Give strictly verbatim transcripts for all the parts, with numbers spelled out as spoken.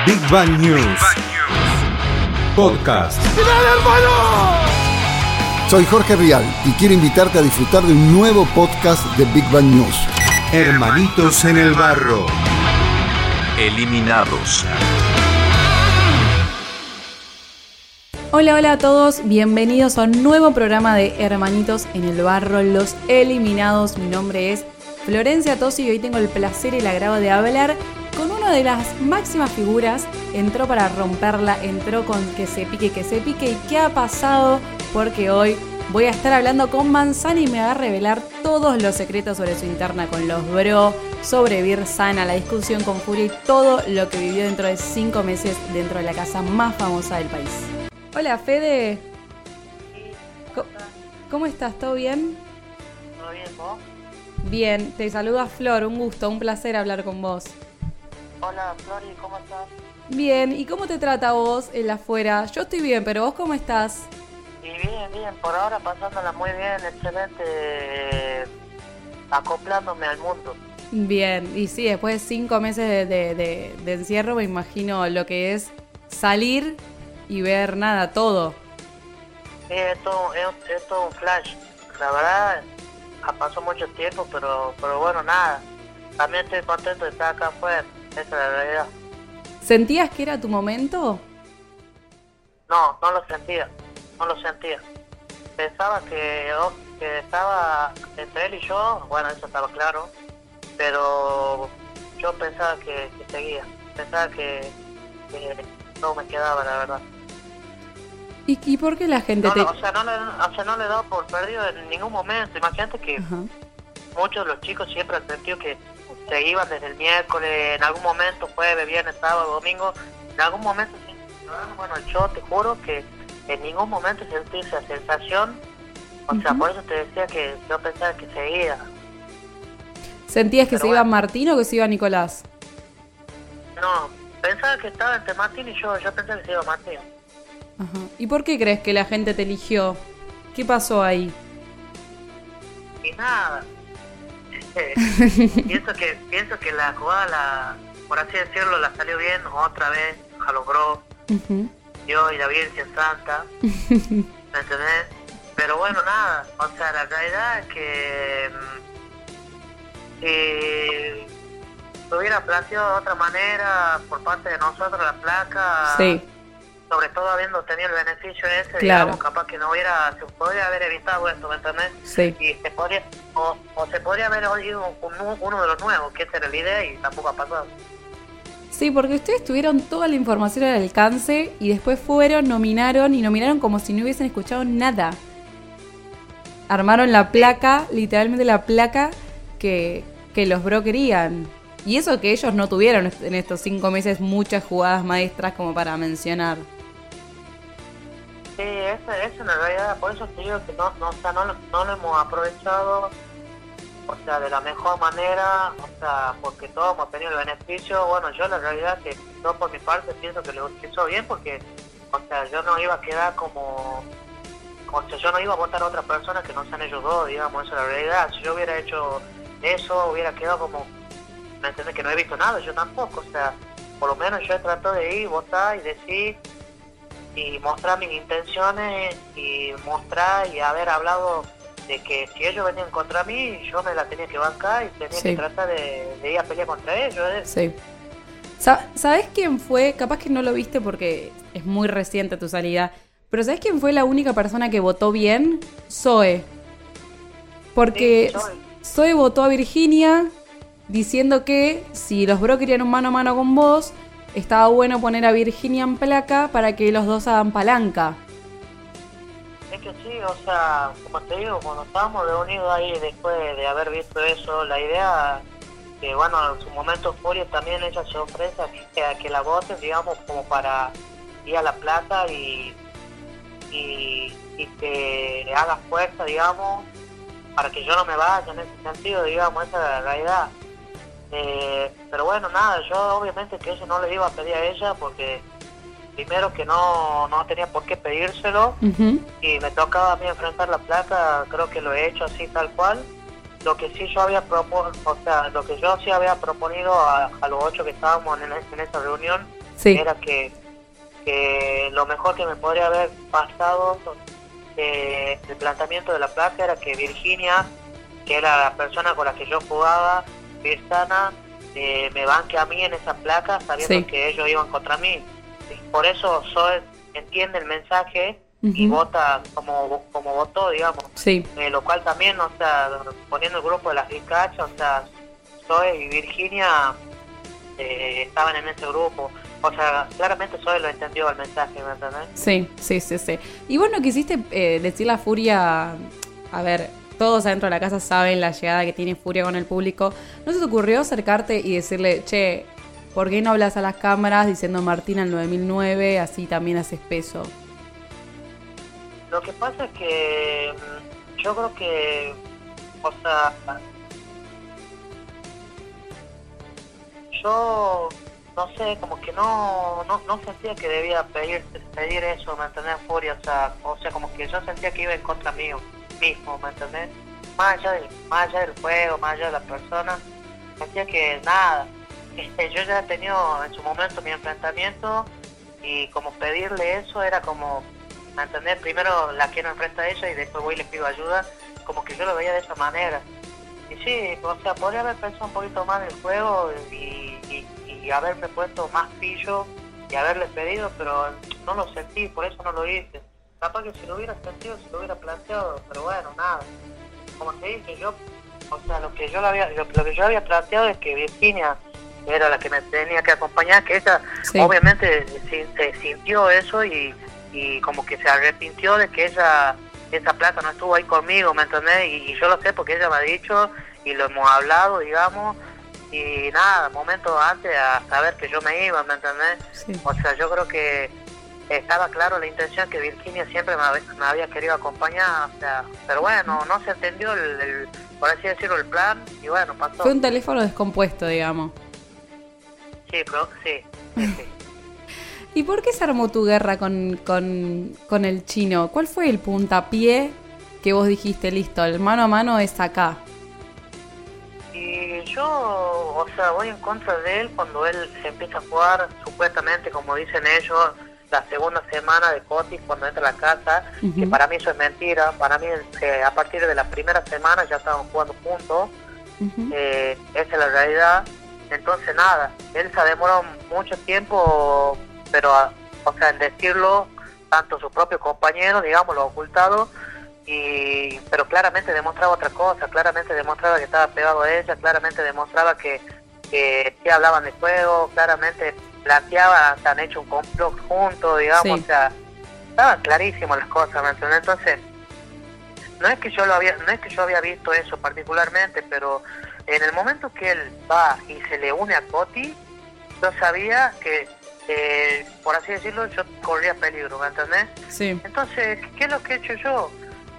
Big Bang News Podcast. Soy Jorge Rial y quiero invitarte a disfrutar de un nuevo podcast de Big Bang News. Hermanitos en el barro. Eliminados. Hola, hola a todos, bienvenidos a un nuevo programa de Hermanitos en el barro, los eliminados. Mi nombre es Florencia Tosi y hoy tengo el placer y el agrado de hablar con una de las máximas figuras. Entró para romperla, entró con que se pique, que se pique. ¿Y qué ha pasado? Porque hoy voy a estar hablando con Manzana y me va a revelar todos los secretos sobre su interna con los bro, sobre Vir Sana, la discusión con Furia y todo lo que vivió dentro de cinco meses dentro de la casa más famosa del país. Hola, Fede. ¿Cómo, ¿Cómo estás? ¿Todo bien? ¿Todo bien, vos? Bien, te saluda Flor, un gusto, un placer hablar con vos. Hola, Flori, ¿cómo estás? Bien, ¿y cómo te trata vos el afuera? Yo estoy bien, pero ¿vos cómo estás? Y bien, bien, por ahora pasándola muy bien, excelente, eh, acoplándome al mundo. Bien, y sí, después de cinco meses de, de, de, de encierro me imagino lo que es salir y ver nada, todo. Sí, es todo, es, es todo un flash, la verdad, pasó mucho tiempo, pero, pero bueno, nada, también estoy contento de estar acá afuera, esa es la realidad. ¿Sentías que era tu momento? No, no lo sentía, no lo sentía. Pensaba que, oh, que estaba entre él y yo, bueno, eso estaba claro, pero yo pensaba que, que seguía, pensaba que, que no me quedaba, la verdad. ¿Y, y por qué la gente no, te...? No, o sea, no le, o sea, no le he dado por perdido en ningún momento. Imagínate que uh-huh. muchos de los chicos siempre han sentido que se iban desde el miércoles, en algún momento, jueves, viernes, sábado, domingo, en algún momento, bueno, yo te juro que en ningún momento sentí esa sensación, o uh-huh. sea, por eso te decía que yo pensaba que seguía. ¿Sentías que Pero se bueno. iba Martín o que se iba Nicolás? No, pensaba que estaba entre Martín y yo, yo pensaba que se iba Martín. Ajá. ¿Y por qué crees que la gente te eligió? ¿Qué pasó ahí? Y nada. pienso que pienso que la jugada, la, por así decirlo, la salió bien otra vez, la logró. Uh-huh. Yo y la Virgen Santa. ¿Me entendés? Pero bueno, nada. O sea, la realidad es que si se hubiera planteado de otra manera por parte de nosotros la placa... Sí. Sobre todo habiendo tenido el beneficio ese, claro. digamos, capaz que no hubiera, se podría haber evitado esto, ¿me entendés? Sí. Y se podría, o, o se podría haber oído un, uno de los nuevos, que esa era la idea y tampoco ha pasado. Sí, porque ustedes tuvieron toda la información al alcance y después fueron, nominaron y nominaron como si no hubiesen escuchado nada. Armaron la placa, literalmente la placa que, que los bro querían. Y eso que ellos no tuvieron en estos cinco meses muchas jugadas maestras como para mencionar. Sí, esa es una realidad, por eso te digo que no, no, o sea, no, no lo hemos aprovechado, o sea, de la mejor manera, o sea, porque todos hemos tenido el beneficio. Bueno, yo la realidad que yo por mi parte pienso que lo hizo bien porque, o sea, yo no iba a quedar como, o sea, yo no iba a votar a otra persona que no sean ellos dos, digamos, esa es la realidad. Si yo hubiera hecho eso, hubiera quedado como, ¿me entiendes? Que no he visto nada, yo tampoco, o sea, por lo menos yo he tratado de ir, votar y decir y mostrar mis intenciones y mostrar y haber hablado de que si ellos venían contra mí, yo me la tenía que bancar y tenía sí. que tratar de, de ir a pelear contra ellos. ¿eh? Sí. ¿Sabés quién fue? Capaz que no lo viste porque es muy reciente tu salida, pero ¿sabés quién fue la única persona que votó bien? Zoe. Porque sí, Zoe. Zoe votó a Virginia diciendo que si los bro querían un mano a mano con vos, estaba bueno poner a Virginia en placa para que los dos hagan palanca. Es que sí, o sea, como te digo, cuando estábamos reunidos ahí después de haber visto eso, la idea que, bueno, en su momento Furia también ella se ofrece a que, a que la voten, digamos, como para ir a la placa y, y, y que haga fuerza, digamos, para que yo no me vaya en ese sentido, digamos, esa es la realidad. Eh, pero bueno, nada, yo obviamente que eso no le iba a pedir a ella porque primero que no, no tenía por qué pedírselo uh-huh. y me tocaba a mí enfrentar la placa, creo que lo he hecho así tal cual. Lo que sí yo había propuesto, o sea, lo que yo sí había proponido a, a los ocho que estábamos en, en esta reunión Sí. era que, que lo mejor que me podría haber pasado eh, el planteamiento de la placa era que Virginia, que era la persona con la que yo jugaba, Virstana, eh, me banque a mí en esa placa sabiendo Sí. que ellos iban contra mí. Por eso Zoe entiende el mensaje Ujú. y vota como, como votó, digamos. Sí, Eh, lo cual también, o sea, poniendo el grupo de las Vizcachas, o sea, Zoe y Virginia eh, estaban en ese grupo. O sea, claramente Zoe lo entendió el mensaje, ¿me entendés? sí, sí, sí, sí. Y vos no quisiste eh, decir la Furia, a ver, todos adentro de la casa saben la llegada que tiene Furia con el público. ¿No se te ocurrió acercarte y decirle, che, ¿por qué no hablas a las cámaras diciendo Martina el nueve mil nueve, así también haces peso? Lo que pasa es que mm, yo creo que, o sea, yo no sé, como que no no, no sentía que debía pedir pedir eso, ¿me entendés? Furia, o sea, o sea, como que yo sentía que iba en contra mío mismo, ¿me entendés? Más allá del, más allá del juego, más allá de la persona, sentía que nada, este, yo ya he tenido en su momento mi enfrentamiento y como pedirle eso era como, ¿me entendés? Primero la quiero enfrente a ella y después voy y le pido ayuda, como que yo lo veía de esa manera. Y sí, o sea, podría haber pensado un poquito más del juego y, y, y haberme puesto más pillo y haberle pedido, pero no lo sentí, por eso no lo hice. Capaz que si lo hubiera sentido, si lo hubiera planteado, pero bueno, nada. Como te dije, yo, o sea, lo que yo, lo había, lo, lo que yo había planteado es que Virginia era la que me tenía que acompañar, que ella Sí. obviamente se, se sintió eso y, y como que se arrepintió de que ella, esa placa no estuvo ahí conmigo, ¿me entendés? Y, y yo lo sé porque ella me ha dicho y lo hemos hablado, digamos, y nada, momentos antes a saber que yo me iba, ¿me entendés? Sí. O sea, yo creo que estaba claro la intención que Virginia siempre me, hab- me había querido acompañar, o sea, pero bueno, no se entendió el, el, por así decirlo, el plan, y bueno, pasó. Fue un teléfono descompuesto, digamos. Sí, pero sí, sí, sí. ¿Y por qué se armó tu guerra con, con, con el chino? ¿Cuál fue el puntapié que vos dijiste, listo, el mano a mano es acá? Y yo, o sea, voy en contra de él cuando él se empieza a jugar, supuestamente, como dicen ellos, la segunda semana de Cotis cuando entra a la casa, Ujú. que para mí eso es mentira. Para mí, eh, a partir de la primera semana ya estaban jugando juntos. Ujú. Eh, esa es la realidad. Entonces nada, él se demoró mucho tiempo, pero a- o sea, en decirlo, tanto sus propios compañeros, digamos, lo ocultado, y pero claramente demostraba otra cosa, claramente demostraba que estaba pegado a ella, claramente demostraba que, que, que hablaban de juego, claramente planteaban, se han hecho un complot juntos, digamos, Sí. o sea, estaban clarísimas las cosas, ¿me entiendes? Entonces, no es que yo lo había, no es que yo había visto eso particularmente, pero en el momento que él va y se le une a Coti, yo sabía que, eh, por así decirlo, yo corría peligro, ¿me entendés? Sí. Entonces, ¿qué es lo que he hecho yo?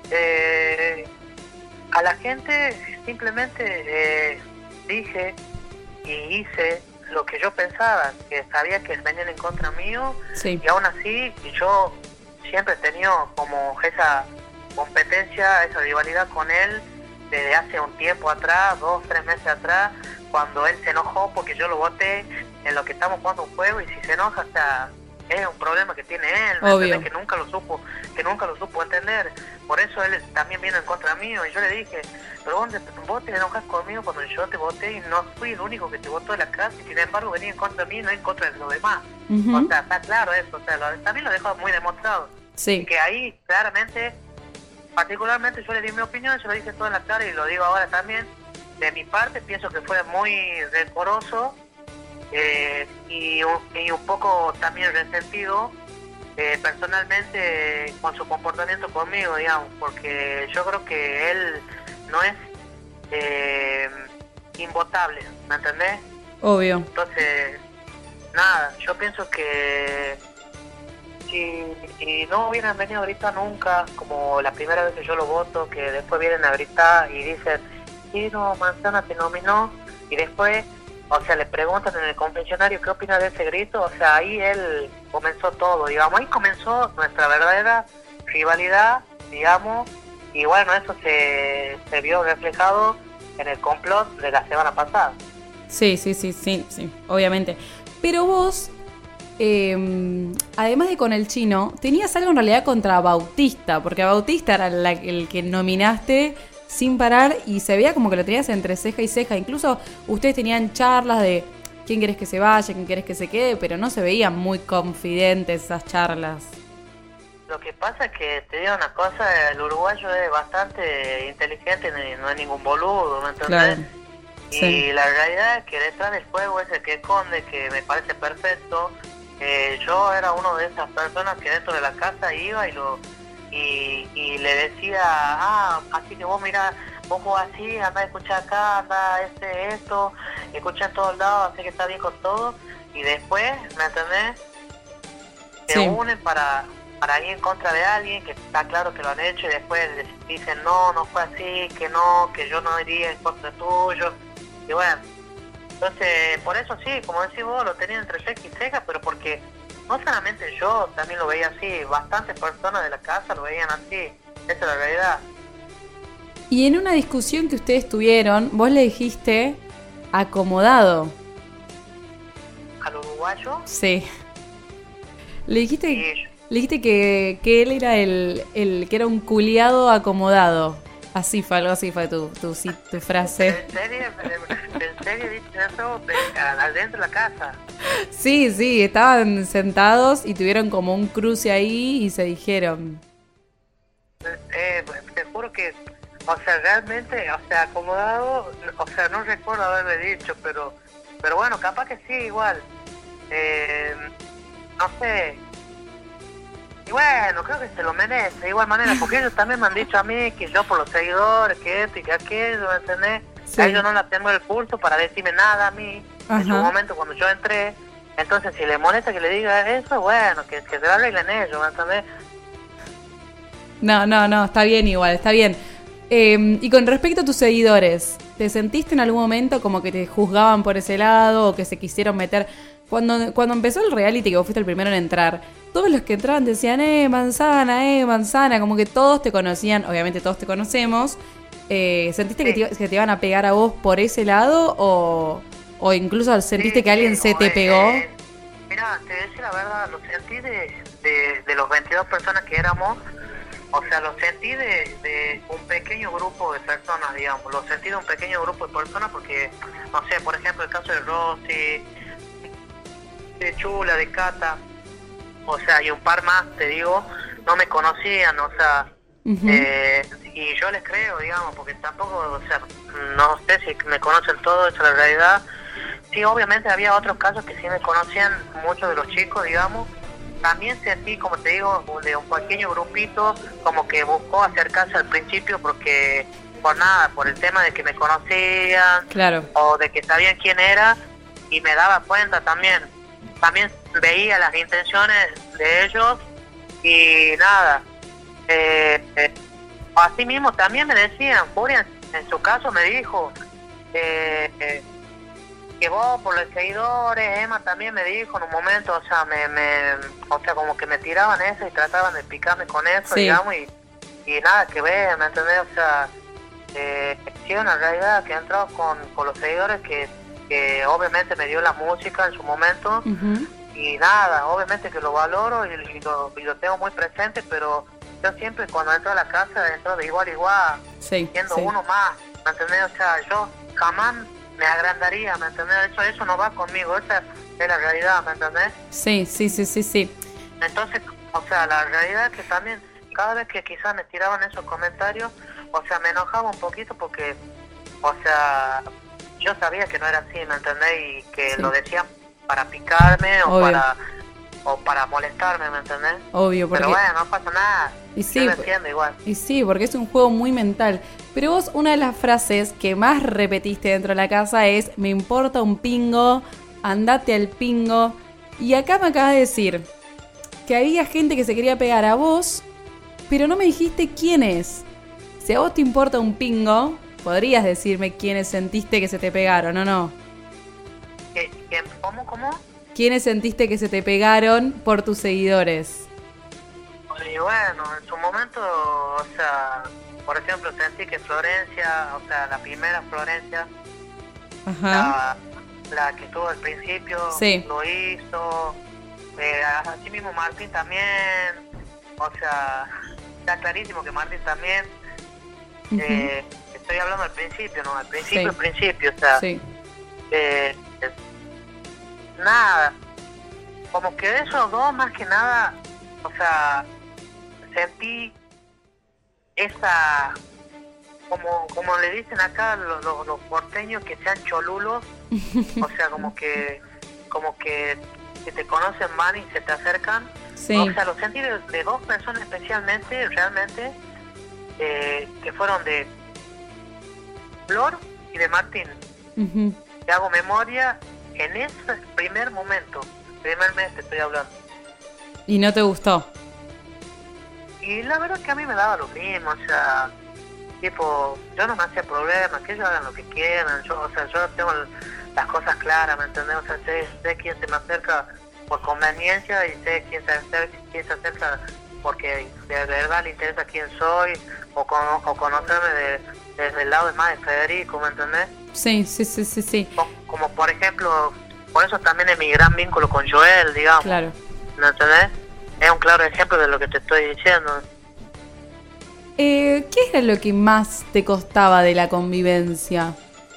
Eh, a la gente simplemente eh, dije y hice lo que yo pensaba, que sabía que venían en contra mío, Sí. y aún así yo siempre he tenido como esa competencia, esa rivalidad con él desde hace un tiempo atrás, dos, tres meses atrás, cuando él se enojó porque yo lo voté en lo que estamos jugando un juego, y si se enoja, o sea, es un problema que tiene él, ¿me Obvio. entendés? Que nunca lo supo, que nunca lo supo entender. Por eso él también vino en contra mío, y yo le dije, pero vos, vos te enojas conmigo cuando yo te voté y no fui el único que te votó de la casa, y sin embargo venía en contra de mí y no en contra de los demás. Ujú. O sea, está claro eso, o sea, lo- también lo dejó muy demostrado. Sí. Que ahí claramente, particularmente yo le di mi opinión, yo lo dije todo en la cara y lo digo ahora también. De mi parte pienso que fue muy rencoroso eh, y, un, y un poco también resentido eh, personalmente con su comportamiento conmigo, digamos, porque yo creo que él no es eh, invotable, ¿me entendés? Obvio. Entonces, nada, yo pienso que si, si no hubieran venido a gritar nunca, como la primera vez que yo lo voto, que después vienen a gritar y dicen, sí, no, Manzana te nominó, y después, o sea, le preguntan en el confesionario qué opina de ese grito, o sea, ahí él comenzó todo, digamos, ahí comenzó nuestra verdadera rivalidad, digamos, y bueno, eso se, se vio reflejado en el complot de la semana pasada. Sí, sí, sí, sí, sí, obviamente. Pero vos, eh, además de con el chino, tenías algo en realidad contra Bautista, porque a Bautista era la, el que nominaste sin parar y se veía como que lo tenías entre ceja y ceja. Incluso ustedes tenían charlas de quién querés que se vaya, quién querés que se quede, pero no se veían muy confidentes esas charlas. Lo que pasa es que, te digo una cosa, el uruguayo es bastante inteligente, no es ningún boludo, ¿me entendés? Claro. Y Sí. la realidad es que detrás del juego ese que esconde, que me parece perfecto, eh, yo era uno de esas personas que dentro de la casa iba y lo y, y le decía, ah, así que vos mirá, vos jugás así, anda a escuchar acá, anda este, esto, escucha en todos lados, así que está bien con todo, y después, ¿me entendés? Se Sí. unen para, para ir en contra de alguien que está claro que lo han hecho y después les dicen, no, no fue así, que no, que yo no iría en contra tuyo, y bueno, entonces, por eso sí, como decís vos, lo tenía entre ceja y ceja, pero porque no solamente yo también lo veía así, bastantes personas de la casa lo veían así, esa es la realidad. Y en una discusión que ustedes tuvieron, vos le dijiste acomodado. Al uruguayo, Sí. Le dijiste, y le dijiste que, que él era el, el que era un culiado acomodado. Así fue, algo así fue tu, tu, tu, tu frase. ¿en serio? ¿En serio dices eso? De- adentro de la casa. Sí, sí, estaban sentados y tuvieron como un cruce ahí y se dijeron. Eh, te juro que, o sea, realmente, o sea, acomodado, o sea, no recuerdo haberme dicho, pero, pero bueno, capaz que sí, igual. Eh, no sé. Y bueno, creo que se lo merece, de igual manera, porque ellos también me han dicho a mí que yo por los seguidores, que esto y que aquello, ¿me entendés? Sí. A ellos no la tengo el pulso para decirme nada a mí, en su Ajá. momento cuando yo entré. Entonces, si le molesta que le diga eso, bueno, que, que se lo arreglen ellos, ¿me entendés? No, no, no, está bien igual, está bien. Eh, y con respecto a tus seguidores, ¿te sentiste en algún momento como que te juzgaban por ese lado o que se quisieron meter? Cuando, cuando empezó el reality, que vos fuiste el primero en entrar, todos los que entraban decían, eh, manzana, eh, manzana, como que todos te conocían, obviamente todos te conocemos. Eh, ¿Sentiste que, Sí. te, que te iban a pegar a vos por ese lado o, o incluso sentiste Sí, que alguien sí, se te eh, pegó? eh, mira, te decía la verdad, lo sentí de, de, de los veintidós personas que éramos, o sea, lo sentí de, de un pequeño grupo de personas, digamos, lo sentí de un pequeño grupo de personas porque, no sé, por ejemplo, el caso de Rosy, de Chula, de Cata, o sea, y un par más, te digo, no me conocían, o sea, Ujú. eh, y yo les creo, digamos, porque tampoco, o sea, no sé si me conocen todo, esa es la realidad. Sí, obviamente había otros casos que sí me conocían, muchos de los chicos, digamos. También sentí, como te digo, de un pequeño grupito, como que buscó acercarse al principio porque, por nada, por el tema de que me conocían, Claro. o de que sabían quién era, y me daba cuenta también. También veía las intenciones de ellos, y nada. Eh, eh, así mismo también me decían, Furia en su caso me dijo, eh, eh, que vos por los seguidores, Emma también me dijo en un momento, o sea, me, me o sea, como que me tiraban eso y trataban de picarme con eso, Sí. digamos, y, y nada que ver, ¿me entendés? O sea, eh, sí, una realidad que he entrado con, con los seguidores que, que obviamente me dio la música en su momento, Ujú. y nada, obviamente que lo valoro y, y, lo, y lo tengo muy presente, pero yo siempre cuando entro a la casa entro de igual a igual, Sí, siendo sí. uno más, ¿me entendés? O sea, yo jamás me agrandaría, ¿me entendés? Eso, eso no va conmigo, esa es la realidad, ¿me entendés? Sí, sí, sí, sí, sí. Entonces, o sea, la realidad es que también, cada vez que quizás me tiraban esos comentarios, o sea, me enojaba un poquito porque, o sea, yo sabía que no era así, ¿me entendés? Y que Sí. lo decían para picarme o Obvio. para o para molestarme, ¿me entendés? Obvio, porque... Pero bueno, no pasa nada. Y sí, yo lo p- entiendo igual. Y sí, porque es un juego muy mental. Pero vos, una de las frases que más repetiste dentro de la casa es: me importa un pingo, andate al pingo. Y acá me acabas de decir que había gente que se quería pegar a vos, pero no me dijiste quién es. Si a vos te importa un pingo, podrías decirme quiénes sentiste que se te pegaron, ¿o no? ¿Qué, qué, ¿Cómo, cómo? ¿Quiénes sentiste que se te pegaron por tus seguidores? Y bueno, en su momento, o sea, por ejemplo, sentí que Florencia, o sea, la primera Florencia, Ajá. la, la que estuvo al principio, Sí. lo hizo. eh, así mismo Martín también, o sea, está clarísimo que Martín también, uh-huh. eh, estoy hablando al principio, ¿no? Al principio, sí. al principio, o sea, sí. eh, eh, nada, como que de esos dos más que nada, o sea, sentí esa, como como le dicen acá los, los, los porteños, que sean cholulos, o sea, como que como que, que te conocen mal y se te acercan, sí. o sea, lo sentí de, de dos personas especialmente, realmente, eh, que fueron de Flor y de Martín. Uh-huh. Te hago memoria en ese primer momento, primer mes te estoy hablando. ¿Y no te gustó? Y la verdad es que a mí me daba lo mismo, o sea, tipo, yo no me hacía problemas, que ellos hagan lo que quieran, yo, o sea, yo tengo las cosas claras, ¿me entendés? O sea, sé, sé quién se me acerca por conveniencia y sé quién se acerca, quién se acerca porque de verdad le interesa quién soy, o, con, o conocerme de, desde el lado más de Federico, ¿me entendés? Sí, sí, sí, sí, sí. Como, como por ejemplo, por eso también es mi gran vínculo con Joel, digamos. Claro. ¿Me entendés? Es un claro ejemplo de lo que te estoy diciendo. Eh, ¿Qué era lo que más te costaba de la convivencia?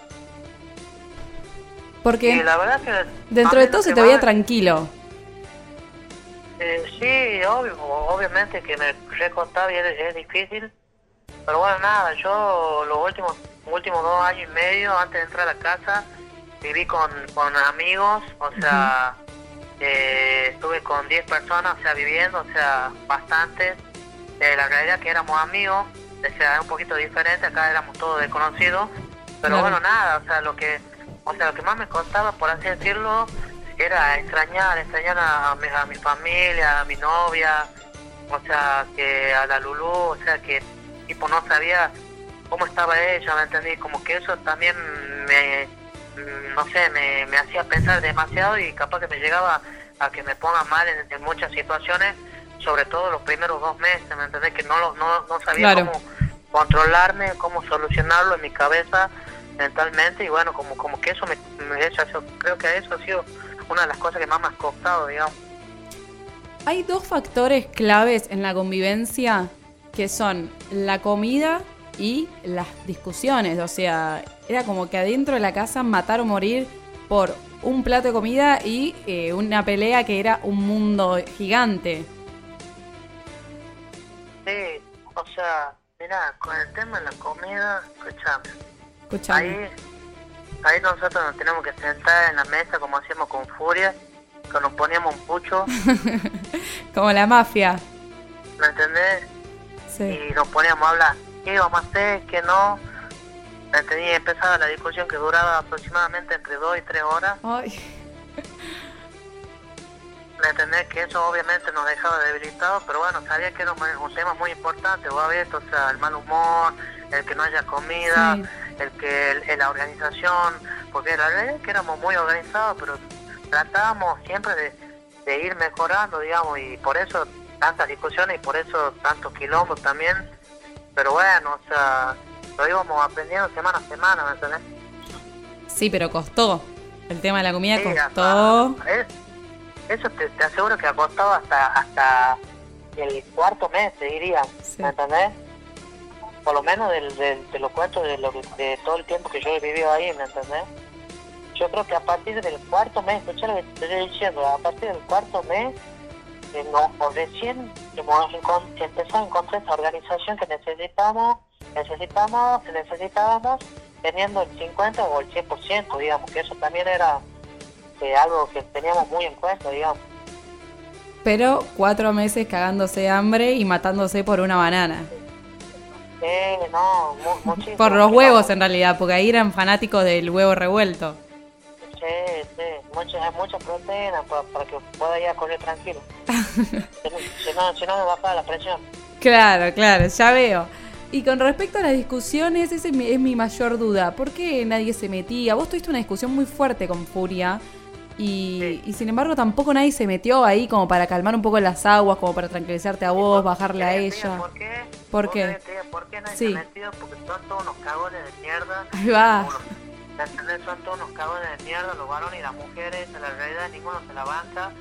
Porque la verdad que dentro de todo se te veía tranquilo. Eh, sí, obvio, obviamente que me recostaba y es, es difícil. Pero bueno, nada, yo los últimos últimos dos años y medio antes de entrar a la casa viví con, con amigos, o sea... Uh-huh. Eh, estuve con diez personas, o sea, viviendo, o sea, bastantes. Eh, la realidad que éramos amigos, o sea, es un poquito diferente, acá éramos todos desconocidos, pero claro. bueno, nada, o sea, lo que o sea, lo que más me costaba, por así decirlo, era extrañar, extrañar a, a, mi, a mi familia, a mi novia, o sea, que a la Lulú, o sea, que tipo no sabía cómo estaba ella, ¿me entendí? Como que eso también me... no sé, me, me hacía pensar demasiado y capaz que me llegaba a que me ponga mal en, en muchas situaciones, sobre todo los primeros dos meses, ¿me entendés? Que no, no, no sabía claro. cómo controlarme, cómo solucionarlo en mi cabeza mentalmente, y bueno, como como que eso me, me eso, creo que eso ha sido una de las cosas que más me ha costado, digamos. Hay dos factores claves en la convivencia, que son la comida y las discusiones, o sea, era como que adentro de la casa matar o morir por un plato de comida y eh, una pelea que era un mundo gigante. Sí, o sea, mira, con el tema de la comida, escuchame, escuchame. Ahí, ahí nosotros nos tenemos que sentar en la mesa como hacíamos con Furia, que nos poníamos un pucho. Como la mafia. ¿Me entendés? Sí. Y nos poníamos a hablar. ¿Qué íbamos a hacer? ¿Qué no? ¿Me entendí? Empezaba la discusión que duraba aproximadamente entre dos y tres horas. Ay. ¿Me entendés? Que eso obviamente nos dejaba debilitados, pero bueno, sabía que era un, un tema muy importante, o a ver, o sea, el mal humor, el que no haya comida, sí. el que el, el, la organización, porque la verdad es que éramos muy organizados, pero tratábamos siempre de, de ir mejorando, digamos, y por eso tantas discusiones y por eso tantos quilombos también. Pero bueno, o sea, lo íbamos aprendiendo semana a semana, ¿me entendés? Sí, pero costó. El tema de la comida sí, costó. Hasta, es, eso te, te aseguro que ha costado hasta hasta el cuarto mes, te diría, sí. ¿Me entendés? Por lo menos del, del, de los cuentos de, lo, de todo el tiempo que yo he vivido ahí, ¿me entendés? Yo creo que a partir del cuarto mes, escucha lo que te estoy diciendo, a partir del cuarto mes, eh, no, o recién hemos empezado a encontrar esa organización que necesitamos, necesitamos, necesitábamos, teniendo el cincuenta o el cien por ciento, digamos, que eso también era eh, algo que teníamos muy en cuenta, digamos. Pero cuatro meses cagándose de hambre y matándose por una banana. Sí, no, mu- muchísimo. Por los huevos en realidad, porque ahí eran fanáticos del huevo revuelto. Sí, sí, mucha, mucha proteína para, para que pueda ir a correr tranquilo. si, no, si, no, si no me baja la presión. Claro, claro, ya veo. Y con respecto a las discusiones, esa es mi, es mi mayor duda. ¿Por qué nadie se metía? Vos tuviste una discusión muy fuerte con Furia y, sí. y sin embargo tampoco nadie se metió ahí como para calmar un poco las aguas, como para tranquilizarte a vos, por, bajarle a ella. ¿Por qué? ¿Por qué? ¿Por qué nadie sí. se metió? Porque son todos unos cagones de mierda. Ahí va. ¿Me entendés? Son todos unos cagones de mierda, los varones y las mujeres, en la realidad ninguno se la banca,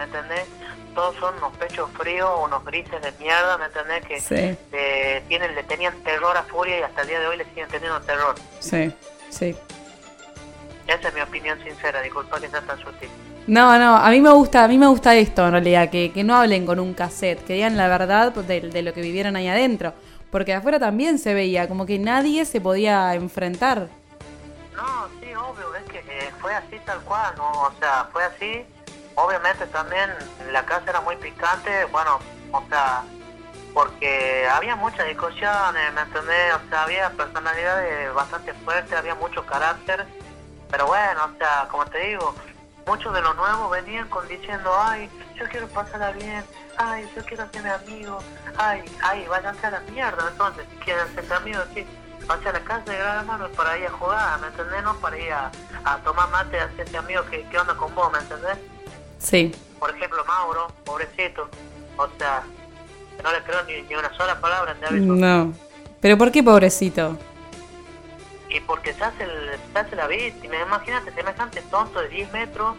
¿me entendés? Todos son unos pechos fríos, unos grises de mierda, ¿me entendés? Que Sí. eh, tienen, le tenían terror a Furia y hasta el día de hoy le siguen teniendo terror. Sí, sí. Esa es mi opinión sincera, disculpa que sea tan sutil. No, no, a mí me gusta, a mí me gusta esto en realidad, que, que no hablen con un cassette, que digan la verdad de, de lo que vivieron ahí adentro. Porque de afuera también se veía, como que nadie se podía enfrentar. No, sí, obvio, es que eh, fue así tal cual, ¿no? O sea, fue así. Obviamente también la casa era muy picante, bueno, o sea, porque había muchas discusiones, ¿me entendés? O sea, había personalidades bastante fuertes, había mucho carácter, pero bueno, o sea, como te digo, muchos de los nuevos venían con diciendo, ay, yo quiero pasarla bien, ay, yo quiero ser amigo, ay, ay, váyanse a la mierda, entonces, si quieren ser amigos, sí. O sea, la casa de Gran Hermano es para ir a jugar, ¿me entendés? No para ir a, a tomar mate, a hacerte amigo, ¿qué, qué onda con vos, ¿me entendés? Sí. Por ejemplo, Mauro, pobrecito, o sea, que no le creo ni, ni una sola palabra, te aviso. No. ¿Pero por qué pobrecito? Y porque se hace, el, se hace la víctima, imagínate, semejante tonto de diez metros.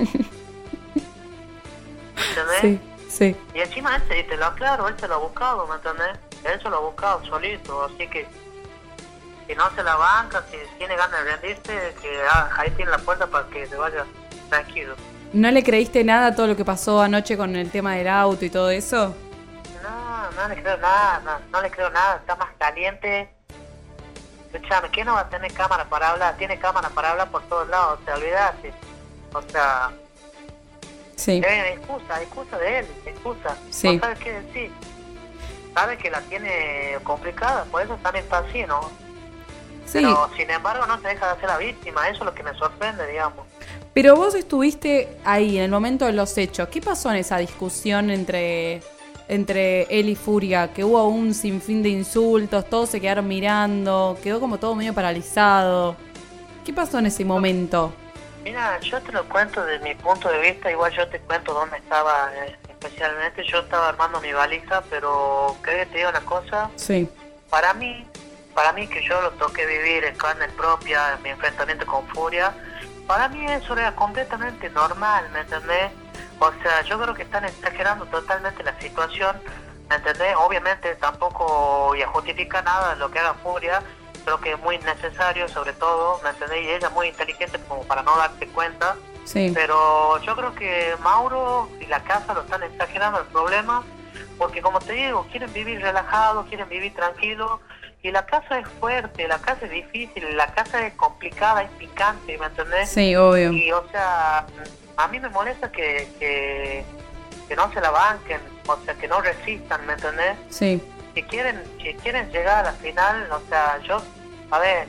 ¿Entendés? Sí, sí. Y encima él, se- te lo aclaro, él se lo ha buscado, ¿me entendés? Él se lo ha buscado solito, así que si no se la banca, si tiene ganas de rendirse, que ah, ahí tiene la puerta para que se vaya tranquilo. ¿No le creíste nada a todo lo que pasó anoche con el tema del auto y todo eso? No, no le creo nada, no, no le creo nada, está más caliente. Escuchame, ¿quién no va a tener cámara para hablar? Tiene cámara para hablar por todos lados, te olvidaste. O sea, Sí. eh, excusa, excusa de él, excusa. Sí. No sabe qué decir. Sabe que la tiene complicada, por eso también está así, ¿no? Sí. Pero sin embargo no se deja de hacer la víctima, eso es lo que me sorprende, digamos. Pero vos estuviste ahí en el momento de los hechos. ¿Qué pasó en esa discusión entre, entre él y Furia? Que hubo un sinfín de insultos, todos se quedaron mirando, quedó como todo medio paralizado. ¿Qué pasó en ese momento? Mira, yo te lo cuento desde mi punto de vista, igual yo te cuento dónde estaba eh, especialmente. Yo estaba armando mi valija, pero ¿querés que te diga una cosa? Sí. Para mí, para mí que yo lo toqué vivir en carne propia, en mi enfrentamiento con Furia, para mí eso era completamente normal, ¿me entendés? O sea, yo creo que están exagerando totalmente la situación, ¿me entendés? Obviamente tampoco ya justifica nada lo que haga Furia, creo que es muy necesario sobre todo, ¿me entendés? Y ella es muy inteligente como para no darse cuenta, Sí. pero yo creo que Mauro y la casa lo están exagerando el problema, porque como te digo, quieren vivir relajados, quieren vivir tranquilos, y la casa es fuerte, la casa es difícil, la casa es complicada, es picante, ¿me entendés? Sí, obvio. Y o sea, a mí me molesta que, que, que no se la banquen, o sea, que no resistan, ¿me entendés? Sí. Si quieren, si quieren llegar a la final, o sea, yo, a ver,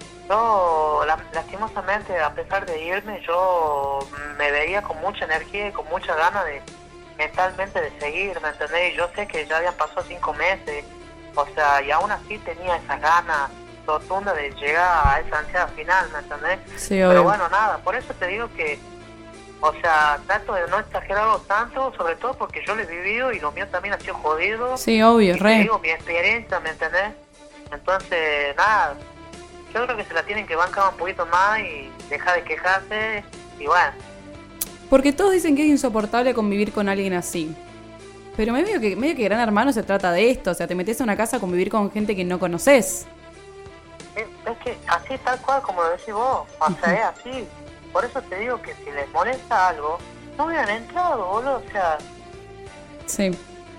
yo la- lastimosamente, a pesar de irme, yo me veía con mucha energía y con mucha ganas de mentalmente de seguir, ¿me entendés? Y yo sé que ya habían pasado cinco meses, o sea, y aún así tenía esa gana rotunda de llegar a esa ansiada final, ¿me entendés? Sí, Pero obvio. bueno, nada, por eso te digo que, o sea, trato de no exagerarlo tanto, sobre todo porque yo lo he vivido y lo mío también ha sido jodido. Sí, obvio, Y te re. digo mi experiencia, ¿me entendés? Entonces, nada, yo creo que se la tienen que bancar un poquito más y dejar de quejarse, y bueno. Porque todos dicen que es insoportable convivir con alguien así. Pero medio que, medio que Gran Hermano se trata de esto. O sea, te metes a una casa a convivir con gente que no conoces. Es, es que así tal cual como lo decís vos, o sea, es así. Por eso te digo que si les molesta algo, no hubieran entrado, boludo, o sea, Sí.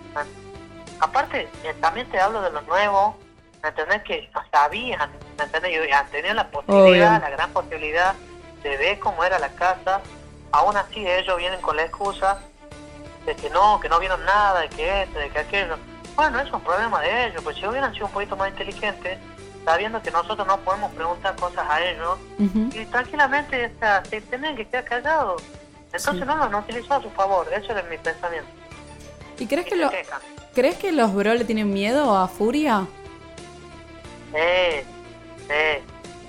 aparte, eh, también te hablo de lo nuevo, ¿me entendés? Que sabían, ¿me entendés? Y han tenido la posibilidad, Obvio. la gran posibilidad de ver cómo era la casa. Aún así ellos vienen con la excusa de que no, que no vieron nada, de que esto, de que aquello. Bueno, es un problema de ellos, pues si hubieran sido un poquito más inteligentes, sabiendo que nosotros no podemos preguntar cosas a ellos, Ujú. y tranquilamente, o sea, se tienen que quedar callados. Entonces Sí. no lo no utilizó a su favor, eso es mi pensamiento. ¿Y crees Y que, se lo, quejan. crees que los bro le tienen miedo a Furia? Sí, sí,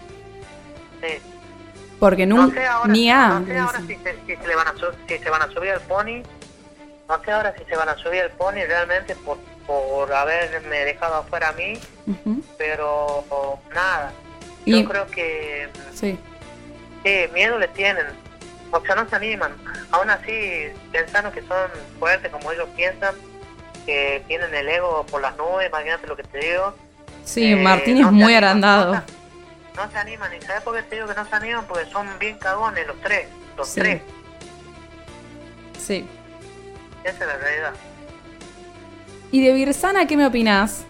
sí. Porque No nun- sé ahora, ni a. no sé ahora si se, si se le van a su- si se van a subir al pony, no sé ahora si se van a subir al pony realmente por, por haberme dejado afuera a mí, Ujú. pero nada. Y- Yo creo que Sí. sí, miedo le tienen, o sea, no se animan. Aún así, pensando que son fuertes como ellos piensan, que tienen el ego por las nubes, imagínate lo que te digo. Sí, Eh, Martín no es se muy animan, agrandado. No se, no se animan, ¿y sabes por qué te digo que no se animan? Porque son bien cagones los tres, los Sí. tres. Sí. Esa es la realidad. ¿Y de Virsana qué me opinás?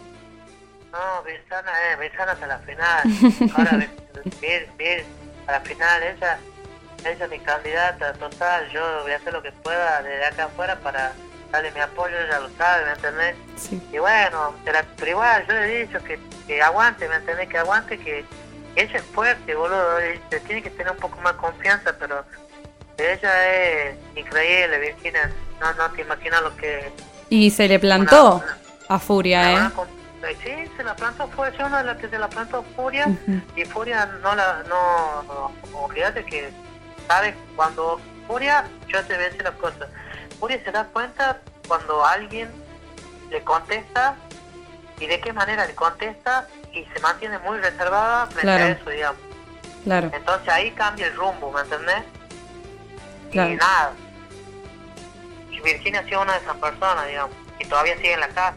No, Virsana, eh, Virsana hasta la final. Ahora, Vir, Vir, a la final, ella, ella es mi candidata total. Yo voy a hacer lo que pueda desde acá afuera para darle mi apoyo, ella lo sabe, ¿me entendés? Sí. Y bueno, pero, pero igual, yo le he dicho que, que aguante, ¿me entendés? Que aguante, que ella es fuerte, boludo. Ella tiene que tener un poco más confianza, pero ella es increíble, Virginia. No, no te imaginas lo que... Y se le plantó Una- una- a Furia, La ¿eh? verdad, con- sí, se la plantó, fue yo una de las que se la plantó Furia, Ujú. y Furia no la, no, no, olvídate que, ¿sabes? Cuando Furia, yo te voy a decir las cosas, Furia se da cuenta cuando alguien le contesta, y de qué manera le contesta, y se mantiene muy reservada frente Claro. a eso, digamos. Claro, Entonces ahí cambia el rumbo, ¿me entendés? claro. Y nada, y Virginia ha sido una de esas personas, digamos, y todavía sigue en la casa.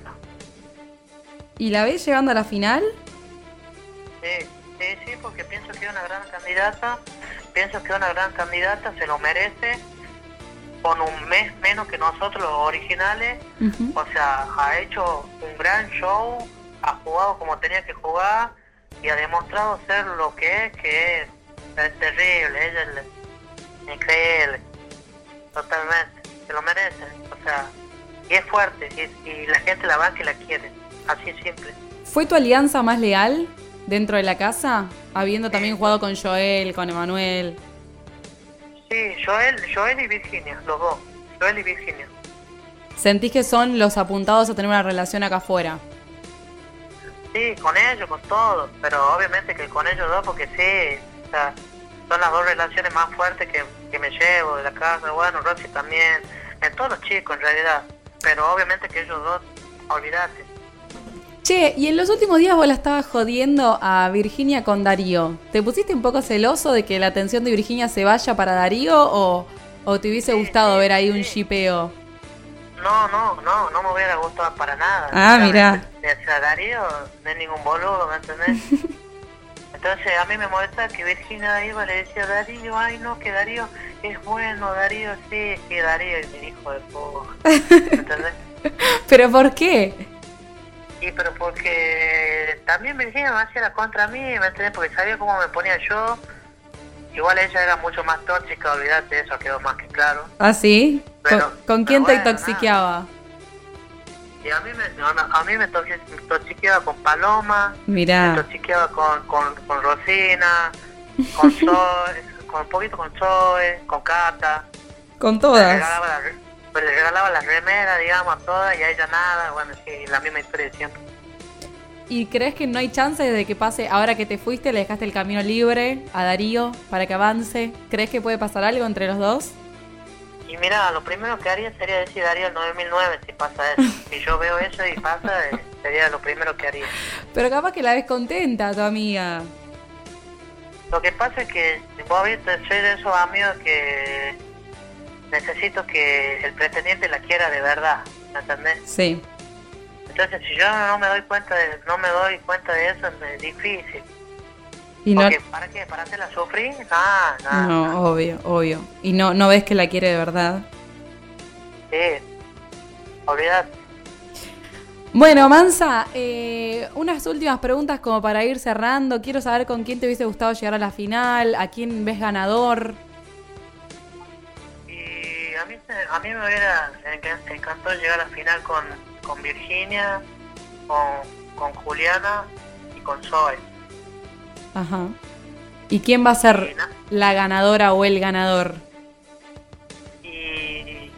¿Y la ves llegando a la final? Sí, sí, sí, porque pienso que es una gran candidata, pienso que es una gran candidata, se lo merece, con un mes menos que nosotros los originales, Ujú. o sea, ha hecho un gran show, ha jugado como tenía que jugar y ha demostrado ser lo que es, que es, es terrible, ella es increíble, totalmente, se lo merece, o sea, y es fuerte, y, y la gente la banca y la quiere, así es simple. ¿Fue tu alianza más leal dentro de la casa? Habiendo también jugado con Joel, con Emanuel. Sí, Joel, Joel y Virginia, los dos. Joel y Virginia. ¿Sentís que son los apuntados a tener una relación acá afuera? Sí, con ellos, con todos. Pero obviamente que con ellos dos, porque sí, o sea, son las dos relaciones más fuertes que, que me llevo de la casa. Bueno, Rosy también. En todos los chicos, en realidad. Pero obviamente que ellos dos, olvídate. Che, y en los últimos días vos la estabas jodiendo a Virginia con Darío. ¿Te pusiste un poco celoso de que la atención de Virginia se vaya para Darío o, o te hubiese Sí, gustado sí, ver ahí un sí. shipeo? No, no, no, no me hubiera gustado para nada. Ah, O sea, mirá. me- O sea, Darío no es ningún boludo, ¿me entendés? Entonces a mí me molesta que Virginia iba y le decía, Darío, ay no, que Darío es bueno, Darío, sí, sí, Darío es mi hijo de puta. ¿Me entendés? ¿Pero por qué? Sí, pero porque también Virginia me hacía la contra a mí, ¿me entendés? Porque sabía cómo me ponía yo. Igual ella era mucho más tóxica, olvídate, eso quedó más que claro. ¿Ah, sí? Pero- ¿Con, con quién pero te bueno, toxiqueaba? Y a mí me, no, no, a mí me toxi- me toxiqueaba con Paloma, me Mirá, toxiqueaba con, con, con Rosina, con Zoe, con un poquito con Zoe, con Cata. con Le todas. regalaba, la, re- pues le regalaba las remeras, digamos, a todas, y a ella nada. Bueno, sí, la misma historia de siempre. ¿Y crees que no hay chance de que pase, ahora que te fuiste, le dejaste el camino libre a Darío para que avance? ¿Crees que puede pasar algo entre los dos? Y mira, lo primero que haría sería decir Darío el nueve mil nueve si pasa eso. Si yo veo eso y pasa, eh, sería lo primero que haría. Pero capaz que la ves contenta, tu amiga. Lo que pasa es que vos viste, soy de esos amigos que necesito que el pretendiente la quiera de verdad, ¿me entendés? Sí. Entonces si yo no me doy cuenta de, no me doy cuenta de eso, es difícil. Y no, Porque, ¿para qué? ¿Para hacerla sufrir? Nada, nada. no, obvio, obvio. Y no, no ves que la quiere de verdad. Sí, olvidate. Bueno, Mansa, eh, unas últimas preguntas como para ir cerrando. Quiero saber con quién te hubiese gustado llegar a la final, a quién ves ganador. Y a mí, se- a mí me hubiera enc- encantado llegar a la final con, con Virginia, con, con Juliana y con Zoe. Ajá. ¿Y quién va a Y, ser na- la ganadora o el ganador? y,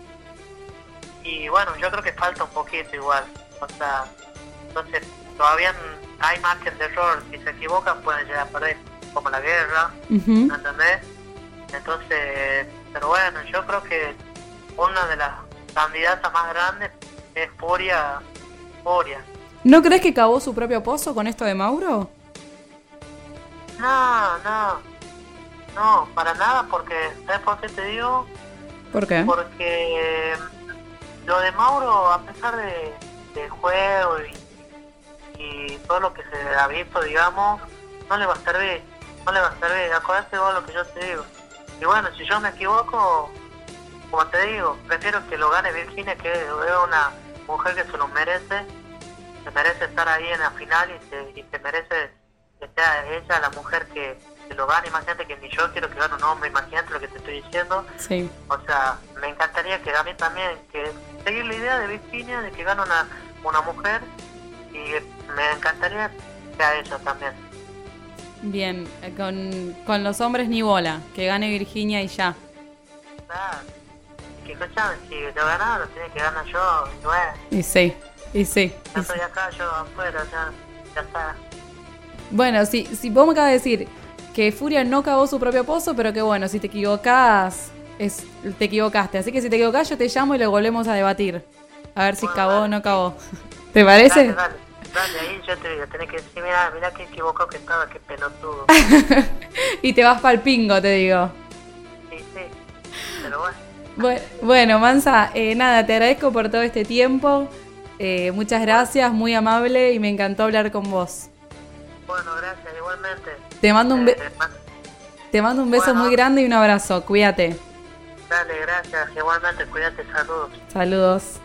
y bueno, yo creo que falta un poquito igual. O sea, entonces todavía n- hay margen de error. Si se equivocan pueden llegar a perder, como la guerra, Ujú. ¿me entendés? Entonces, pero bueno, yo creo que una de las candidatas más grandes es Furia. Furia. ¿No crees que cavó su propio pozo con esto de Mauro? No, no. No, para nada, porque, ¿sabes por qué te digo? ¿Por qué? Porque lo de Mauro, a pesar de, del juego y, y todo lo que se ha visto, digamos, no le va a servir, no le va a servir. Acordate vos lo que yo te digo. Y bueno, si yo me equivoco, como te digo, prefiero que lo gane Virginia, que es una mujer que se lo merece, se merece estar ahí en la final y se, y se merece que sea ella la mujer que, que lo gane. Imagínate que ni yo quiero que gane un hombre, imagínate lo que te estoy diciendo. Sí. O sea, me encantaría que a mí también, que seguir la idea de Virginia, de que gane una, una mujer, y me encantaría que a ella también. Bien, eh, con, con los hombres ni bola, que gane Virginia y ya. Claro. Que escuchame, si lo ganaba, lo tenía que ganar yo, y bueno, Y sí, y sí. ya y sí. estoy acá, yo afuera, ya, ya está. Bueno, si, si vos me acabas de decir que Furia no cavó su propio pozo, pero que bueno, si te equivocás, es, te equivocaste. Así que si te equivocás, yo te llamo y lo volvemos a debatir. A ver si Bueno, cavó dale. o no cavó. ¿Te parece? Dale, dale, dale, ahí yo te digo, tenés que decir, mira, mira qué equivocado que estaba, qué pelotudo. Y te vas pa'l pingo, te digo. Sí, sí, pero bueno. Bu- Bueno, Mansa, eh, nada, te agradezco por todo este tiempo. Eh, muchas gracias, muy amable y me encantó hablar con vos. Bueno, gracias, igualmente. Te mando un, be- Eh, ma- te mando un beso bueno. muy grande y un abrazo. Cuídate. Dale, gracias, igualmente, cuídate, saludos. Saludos.